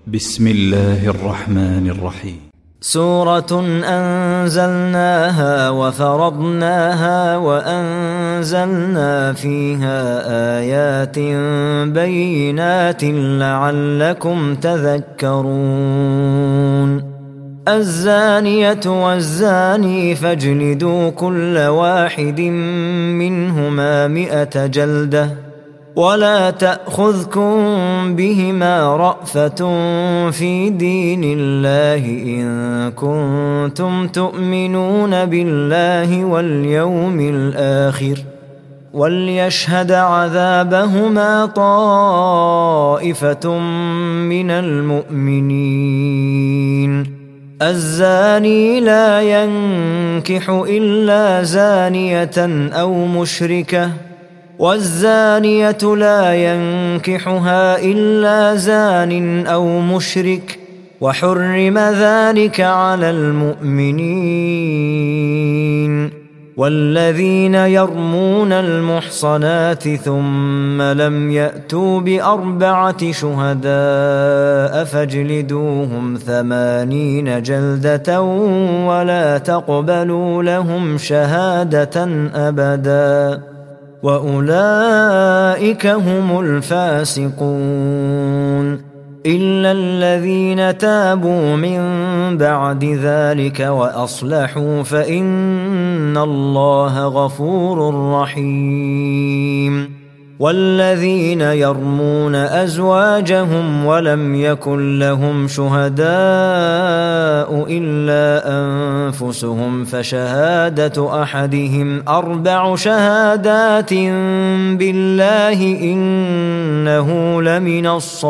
بسم الله الرحمن الرحيم. سورة أنزلناها وفرضناها وأنزلنا فيها آيات بينات لعلكم تذكرون. الزانية والزاني فاجلدوا كل واحد منهما 100 جلدة ولا تأخذكم بهما رأفة في دين الله إن كنتم تؤمنون بالله واليوم الآخر وليشهد عذابهما طائفة من المؤمنين. الزاني لا ينكح إلا زانية أو مشركة والزانية لا ينكحها إلا زان أو مشرك وحرم ذلك على المؤمنين. والذين يرمون المحصنات ثم لم يأتوا ب4 شهداء فاجلدوهم 80 جلدة ولا تقبلوا لهم شهادة أبدا وأولئك هم الفاسقون إلا الذين تابوا من بعد ذلك وأصلحوا فإن الله غفور رحيم. والذين يرمون أزواجهم ولم يكن لهم شهداء إلا أنفسهم فشهادة أحدهم 4 شهادات بالله إنه لمن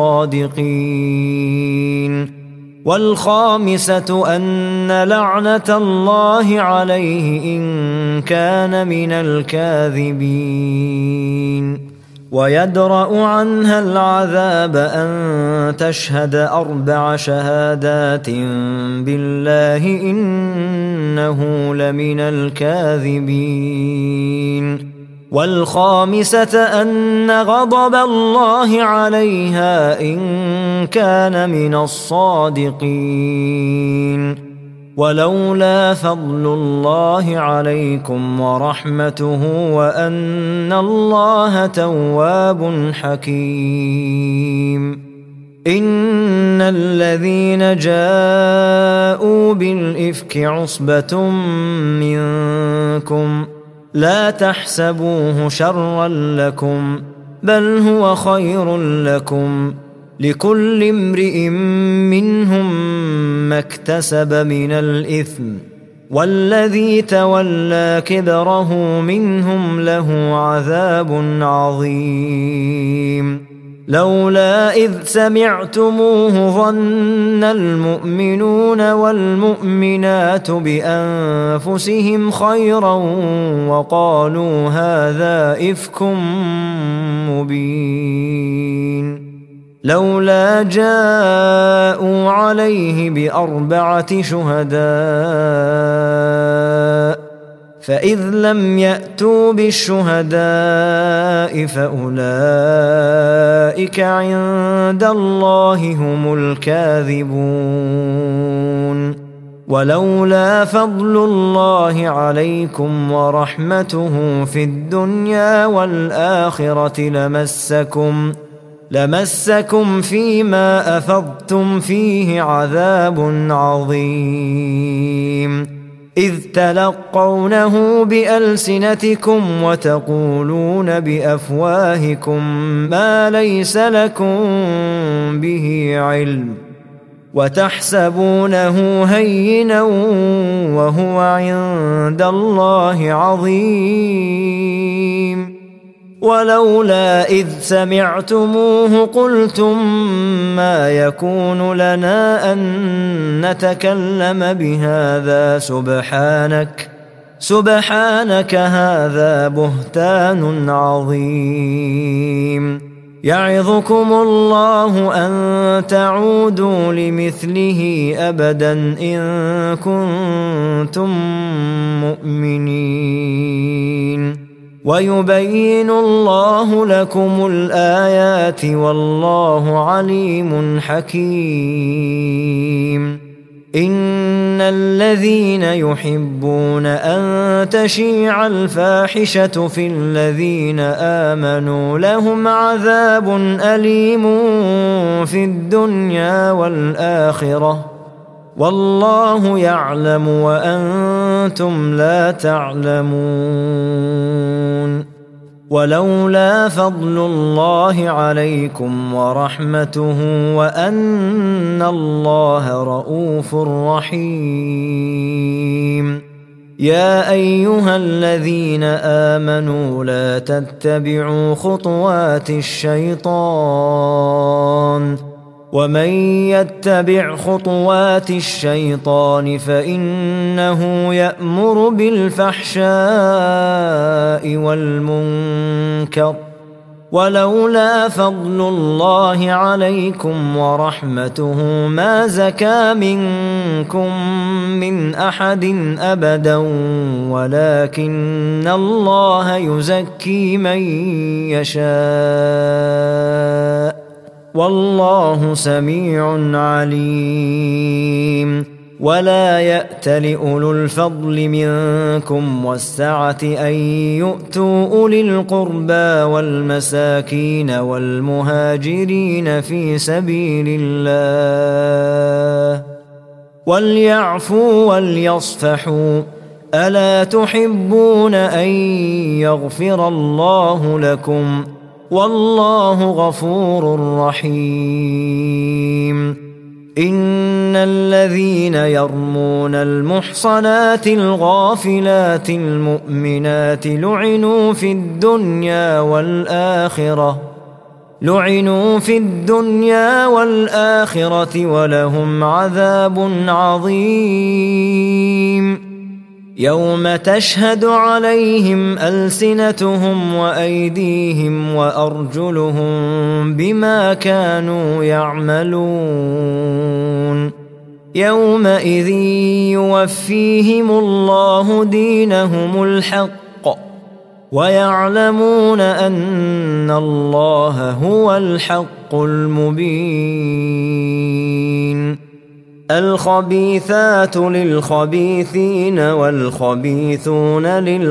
الصادقين. والخامسة أن لعنة الله عليه إن كان من الكاذبين. ويدرأ عنها العذاب أن تشهد 4 شهادات بالله إنه لمن الكاذبين. والخامسة أن غضب الله عليها إن كان من الصادقين. ولولا فضل الله عليكم ورحمته وأن الله تواب حكيم. إن الذين جاءوا بالإفك عصبة منكم لا تحسبوه شرا لكم بل هو خير لكم لكل امرئ منهم ما اكتسب من الإثم والذي تولى كبره منهم له عذاب عظيم. لولا إذ سمعتموه ظن المؤمنون والمؤمنات بأنفسهم خيرا وقالوا هذا إفك مبين. لولا جاءوا عليه ب4 شهداء فإذ لم يأتوا بالشهداء فأولئك عند الله هم الكاذبون. ولولا فضل الله عليكم ورحمته في الدنيا والآخرة لمسكم فيما أفضتم فيه عذاب عظيم. إذ تلقونه بألسنتكم وتقولون بأفواهكم ما ليس لكم به علم وتحسبونه هينا وهو عند الله عظيم. ولولا إذ سمعتموه قلتم ما يكون لنا أن نتكلم بهذا سبحانك هذا بهتان عظيم. يعظكم الله أن تعودوا لمثله أبدا إن كنتم مؤمنين. ويبين الله لكم الآيات والله عليم حكيم. إن الذين يحبون أن تشيع الفاحشة في الذين آمنوا لهم عذاب أليم في الدنيا والآخرة والله يعلم وأنتم لا تعلمون. ولولا فضل الله عليكم ورحمته وأن الله رؤوف رحيم. يا أيها الذين آمنوا لا تتبعوا خطوات الشيطان ومن يتبع خطوات الشيطان فإنه يأمر بالفحشاء والمنكر ولولا فضل الله عليكم ورحمته ما زكى منكم من أحد أبدا ولكن الله يزكي من يشاء والله سميع عليم. ولا يأتل أولو الفضل منكم والسعة أن يؤتوا أولي القربى والمساكين والمهاجرين في سبيل الله وليعفوا وليصفحوا ألا تحبون أن يغفر الله لكم والله غفور رحيم. إن الذين يرمون المحصنات الغافلات المؤمنات لعنوا في الدنيا والآخرة ولهم عذاب عظيم. يوم تشهد عليهم ألسنتهم وأيديهم وأرجلهم بما كانوا يعملون. يومئذ يوفيهم الله دينهم الحق ويعلمون أن الله هو الحق المبين. الخبيثات للخبيثين والخبيثون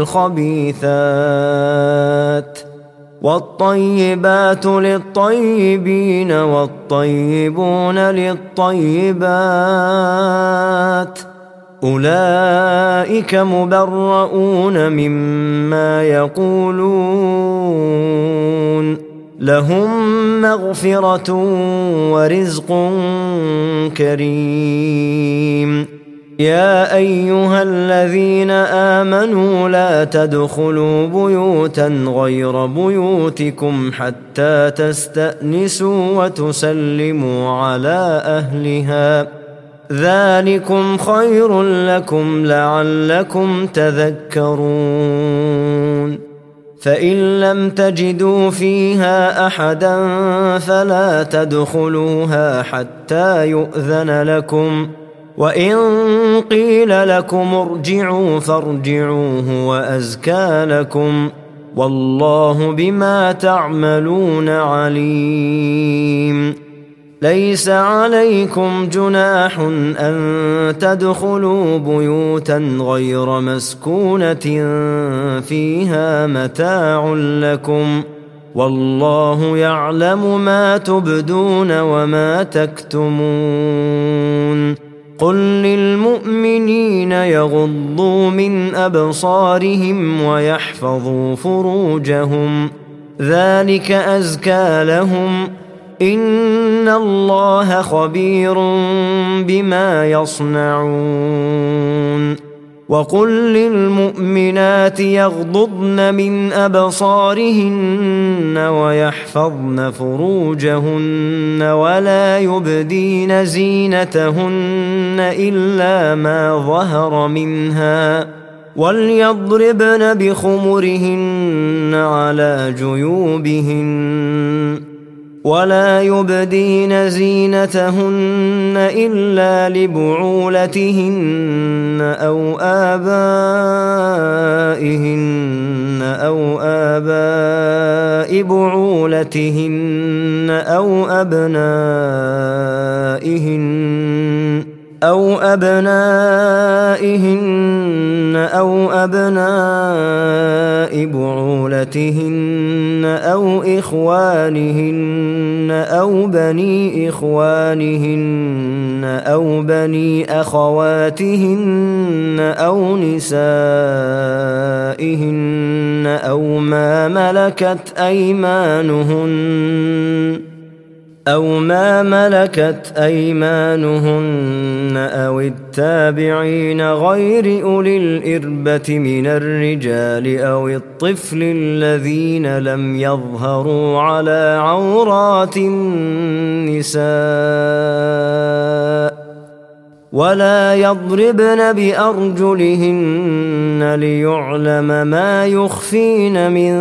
للخبيثات والطيبات للطيبين والطيبون للطيبات أولئك مبرؤون مما يقولون لهم مغفرة ورزق كريم. يا أيها الذين آمنوا لا تدخلوا بيوتا غير بيوتكم حتى تستأنسوا وتسلموا على أهلها ذلكم خير لكم لعلكم تذكرون. فإن لم تجدوا فيها أحدا فلا تدخلوها حتى يؤذن لكم وإن قيل لكم ارجعوا فارجعوا هو أزكى لكم والله بما تعملون عليم. ليس عليكم جناح أن تدخلوا بيوتا غير مسكونة فيها متاع لكم والله يعلم ما تبدون وما تكتمون. قل للمؤمنين يغضوا من أبصارهم ويحفظوا فروجهم ذلك أزكى لهم إن الله خبير بما يصنعون. وقل للمؤمنات يغضضن من أبصارهن ويحفظن فروجهن ولا يبدين زينتهن إلا ما ظهر منها وليضربن بخمرهن على جيوبهن ولا يبدين زينتهن إلا لبعولتهن أو آباء بعولتهن أو أبنائهن بعولتهن أو إخوانهن أو بني إخوانهن أو بني أخواتهن أو نسائهن أو ما ملكت أيمانهن أو التابعين غير أولي الإربة من الرجال أو الطفل الذين لم يظهروا على عورات النساء ولا يضربن بأرجلهن ليعلم ما يخفين من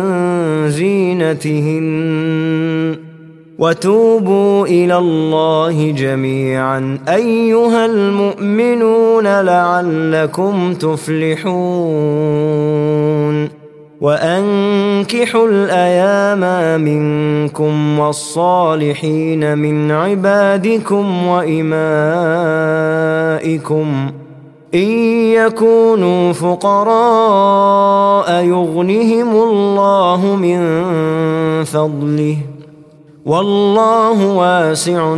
زينتهن وتوبوا إلى الله جميعا أيها المؤمنون لعلكم تفلحون وأنكحوا الأيام منكم والصالحين من عبادكم وإمائكم إن يكونوا فقراء يغنهم الله من فضله والله واسع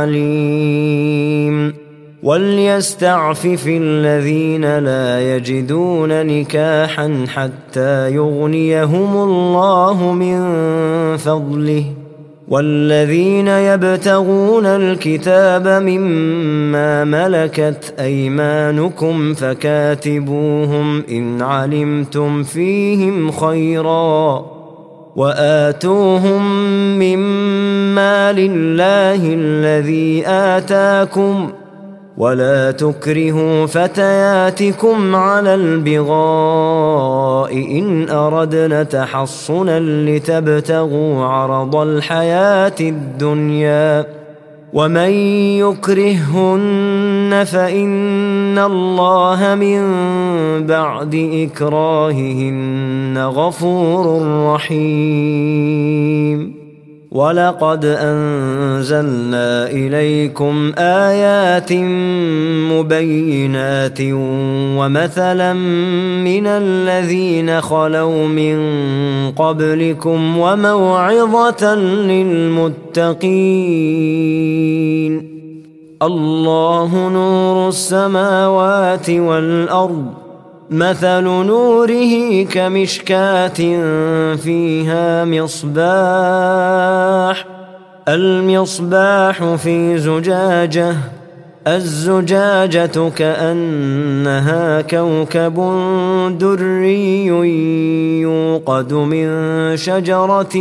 عليم وليستعفف الذين لا يجدون نكاحا حتى يغنيهم الله من فضله والذين يبتغون الكتاب مما ملكت أيمانكم فكاتبوهم إن علمتم فيهم خيرا وآتوهم مما لله الذي آتاكم ولا تكرهوا فتياتكم على البغاء إن أردنا تحصنا لتبتغوا عرض الحياة الدنيا ومن يكرههن فإن الله من بعد إكراههن غفور رحيم ولقد أنزلنا إليكم آيات مبينات ومثلا من الذين خلوا من قبلكم وموعظة للمتقين الله نور السماوات والأرض مثل نوره كمشكاة فيها المصباح في زجاجة الزجاجة كأنها كوكب دري يوقد من شجرة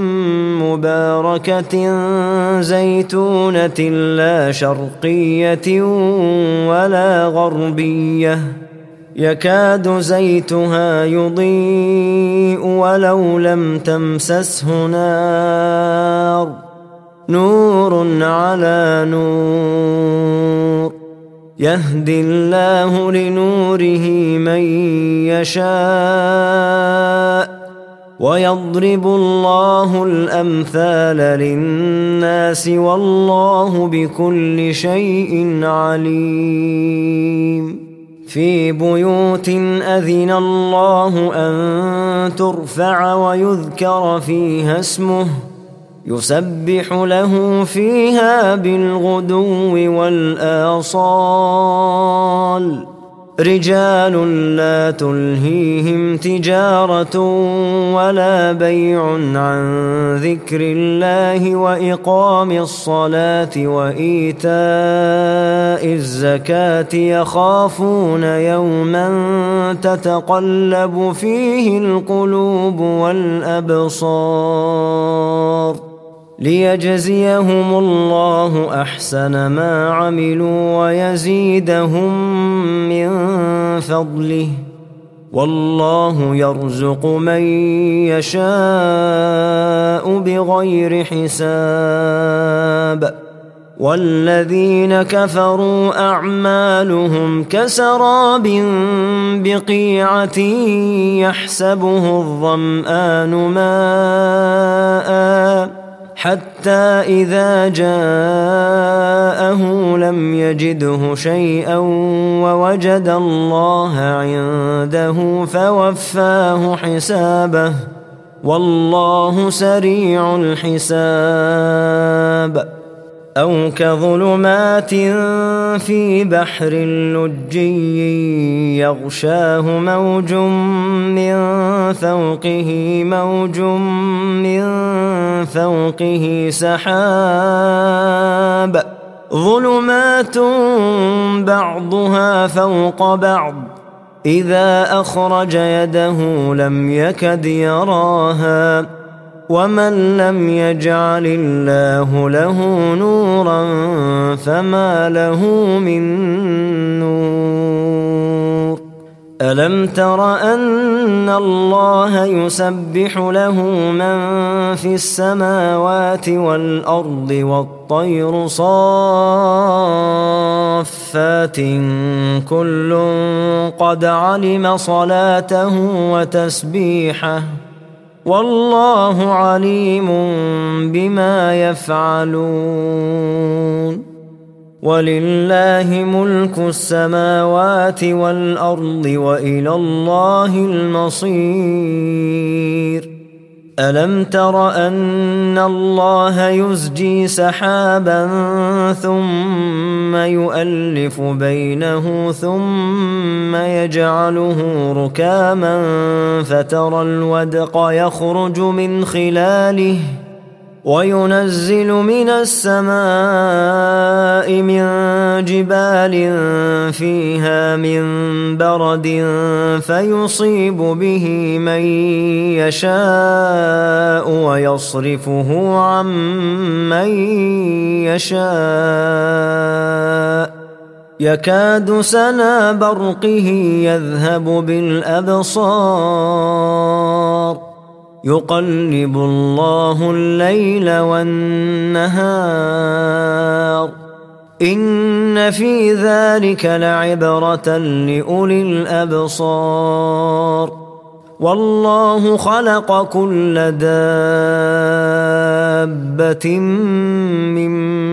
مباركة زيتونة لا شرقية ولا غربية يكاد زيتها يضيء ولو لم تمسسه نار نور على نور يهدي الله لنوره من يشاء ويضرب الله الأمثال للناس والله بكل شيء عليم في بيوت أذن الله أن ترفع ويذكر فيها اسمه يسبح له فيها بالغدو والآصال رجال لا تلهيهم تجارة ولا بيع عن ذكر الله وإقام الصلاة وإيتاء الزكاة يخافون يوما تتقلب فيه القلوب والأبصار ليجزيهم الله أحسن ما عملوا ويزيدهم من فضله والله يرزق من يشاء بغير حساب والذين كفروا أعمالهم كسراب بقيعة يحسبه الظمآن ماء حتى إذا جاءه لم يجده شيئا ووجد الله عنده فوفاه حسابه والله سريع الحساب أو كظلمات في بحر لجي يغشاه موج من فوقه سحاب ظلمات بعضها فوق بعض إذا أخرج يده لم يكد يراها ومن لم يجعل الله له نورا فما له من نور ألم تر أن الله يسبح له من في السماوات والأرض والطير صافات كل قد علم صلاته وتسبيحه والله عليم بما يفعلون ولله ملك السماوات والأرض وإلى الله المصير ألم تر أن الله يزجي سحابا ثم يؤلف بينه ثم يجعله ركاما فترى الودق يخرج من خلاله وينزل من السماء من جبال فيها من برد فيصيب به من يشاء ويصرفه عن من يشاء يكاد سنا برقه يذهب بالأبصار يقلب الله الليل والنهار إن في ذلك لعبرة لأولي الأبصار والله خلق كل دابة من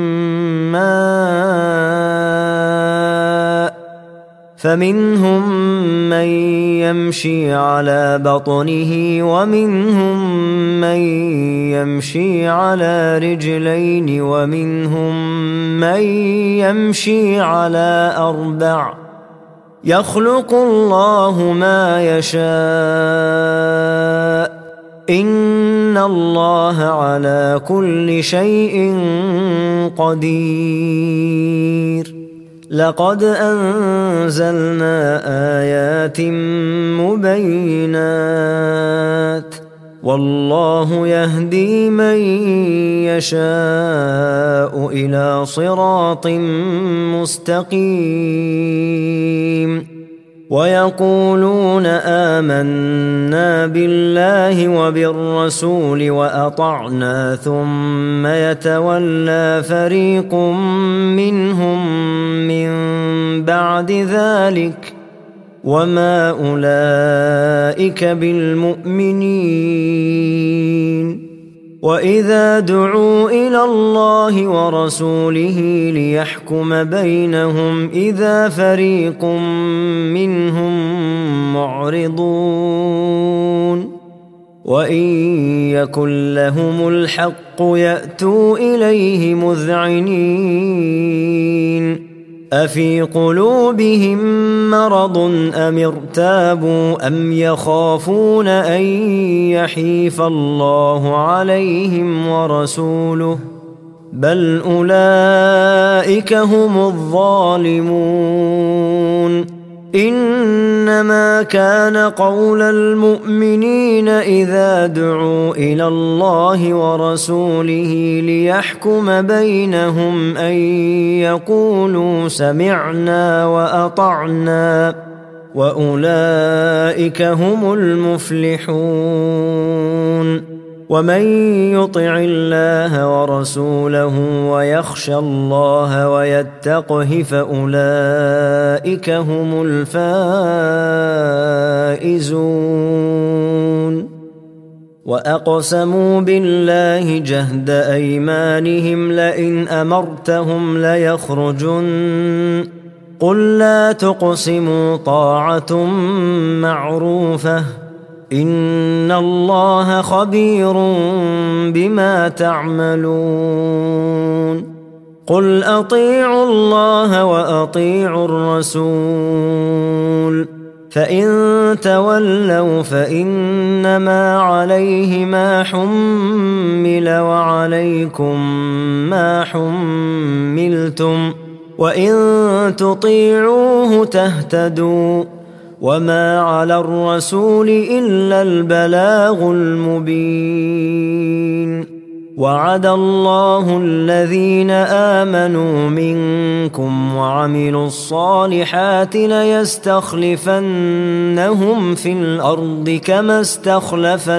ماء فمنهم من يمشي على بطنه ومنهم من يمشي على رجلين ومنهم من يمشي على أربع يخلق الله ما يشاء إن الله على كل شيء قدير لقد أنزلنا آيات مبينات والله يهدي من يشاء إلى صراط مستقيم ويقولون آمنا بالله وبالرسول وأطعنا ثم يتولى فريق منهم من بعد ذلك وما أولئك بالمؤمنين وإذا دعوا إلى الله ورسوله ليحكم بينهم إذا فريق منهم معرضون وإن يكن لهم الحق يأتوا إليه مذعنين أفي قلوبهم مرض أم ارتابوا أم يخافون أن يحيف الله عليهم ورسوله بل أولئك هم الظالمون إنما كان قول المؤمنين إذا دعوا إلى الله ورسوله ليحكم بينهم أن يقولوا سمعنا وأطعنا وأولئك هم المفلحون. ومن يطع الله ورسوله ويخشى الله ويتقه فأولئك هم الفائزون. وأقسموا بالله جهد أيمانهم لئن أمرتهم ليخرجن قل لا تقسموا طاعة معروفة إن الله خبير بما تعملون. قل أطيعوا الله وأطيعوا الرسول فإن تولوا فإنما عليه ما حمل وعليكم ما حملتم وإن تطيعوه تهتدوا وما على الرسول إلا البلاغ المبين. وعد الله الذين آمنوا منكم وعملوا الصالحات ليستخلفنهم في الأرض كما استخلف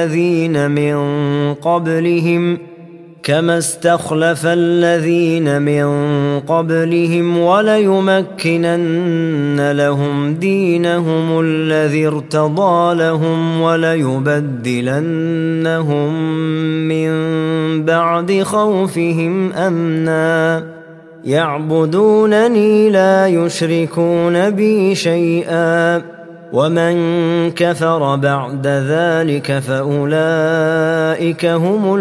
الذين من قبلهم وليمكنن لهم دينهم الذي ارتضى لهم وليبدلنهم من بعد خوفهم أمنا يعبدونني لا يشركون بي شيئا ومن كفر بعد ذلك فأولئك هم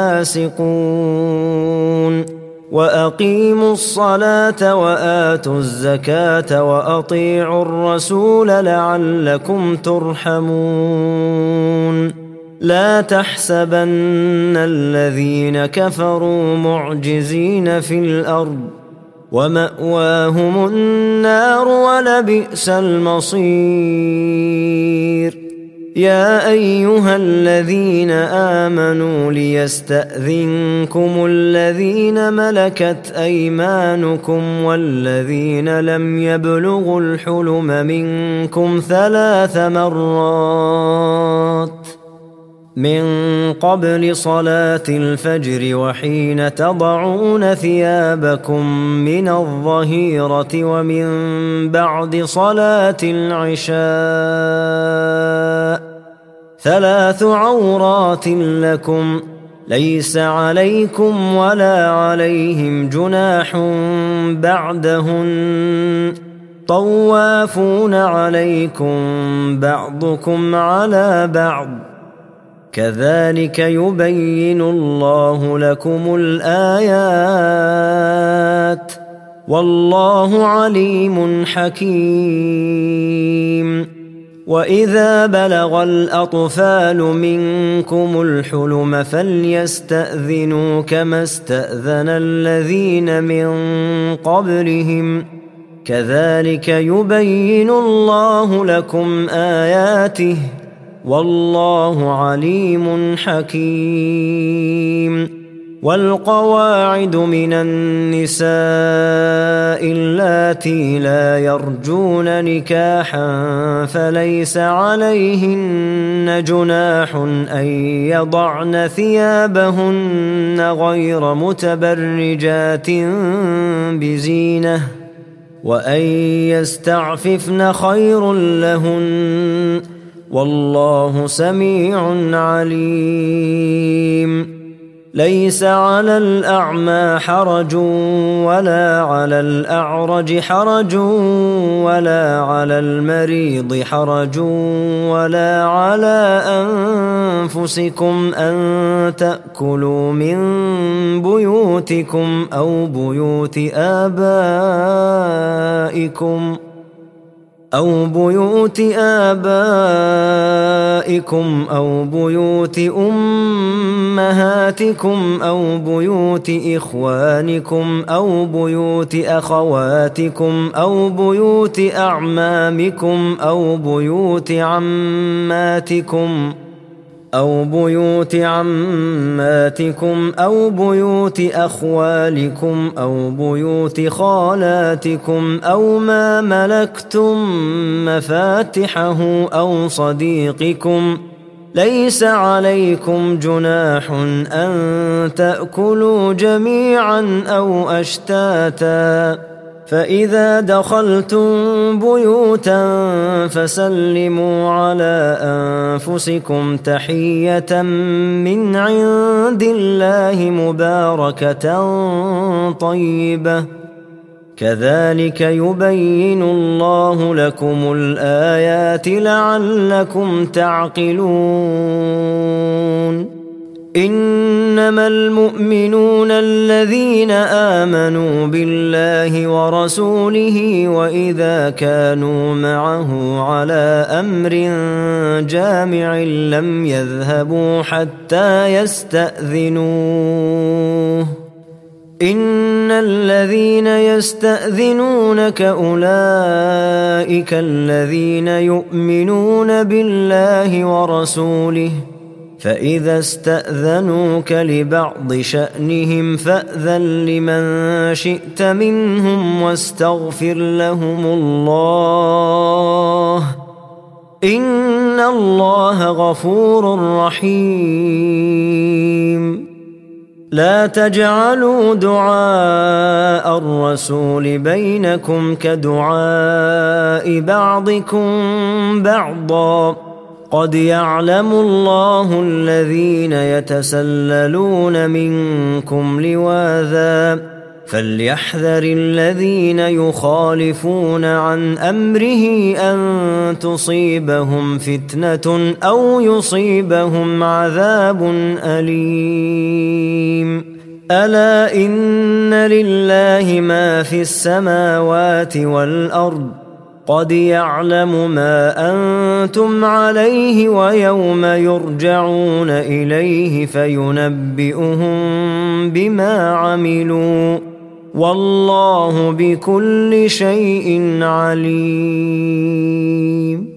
الفاسقون. وأقيموا الصلاة وآتوا الزكاة وأطيعوا الرسول لعلكم ترحمون. لا تحسبن الذين كفروا معجزين في الأرض ومأواهم النار ولبئس المصير. يا أيها الذين آمنوا ليستأذنكم الذين ملكت أيمانكم والذين لم يبلغوا الحلم منكم 3 مرات من قبل صلاة الفجر وحين تضعون ثيابكم من الظهيرة ومن بعد صلاة العشاء 3 عورات لكم ليس عليكم ولا عليهم جناح بعدهن طوافون عليكم بعضكم على بعض كذلك يبين الله لكم الآيات والله عليم حكيم. وإذا بلغ الأطفال منكم الحلم فليستأذنوا كما استأذن الذين من قبلهم كذلك يبين الله لكم آياته والله عليم حكيم. والقواعد من النساء اللاتي لا يرجون نكاحا فليس عليهن جناح أن يضعن ثيابهن غير متبرجات بزينة وأن يستعففن خير لهن والله سميع عليم. ليس على الأعمى حرج ولا على الأعرج حرج ولا على المريض حرج ولا على أنفسكم أن تأكلوا من بيوتكم أو بيوت آبائكم أو بيوت أمهاتكم أو بيوت إخوانكم أو بيوت أخواتكم أو بيوت أعمامكم أو بيوت عماتكم أو بيوت عماتكم أو بيوت أخوالكم أو بيوت خالاتكم أو ما ملكتم مفاتحه أو صديقكم، ليس عليكم جناح أن تأكلوا جميعا أو أشتاتا، فإذا دخلتم بيوتا فسلموا على أنفسكم تحية من عند الله مباركة طيبة، كذلك يبين الله لكم الآيات لعلكم تعقلون. إنما المؤمنون الذين آمنوا بالله ورسوله وإذا كانوا معه على أمر جامع لم يذهبوا حتى يستأذنوه. إن الذين يستأذنونك أولئك الذين يؤمنون بالله ورسوله، فإذا استأذنوك لبعض شأنهم فأذن لمن شئت منهم واستغفر لهم الله، إن الله غفور رحيم. لا تجعلوا دعاء الرسول بينكم كدعاء بعضكم بعضا، قد يعلم الله الذين يتسللون منكم لواذا، فليحذر الذين يخالفون عن أمره أن تصيبهم فتنة أو يصيبهم عذاب أليم. ألا إن لله ما في السماوات والأرض، قد يعلم ما أنتم عليه ويوم يرجعون إليه فينبئهم بما عملوا، والله بكل شيء عليم.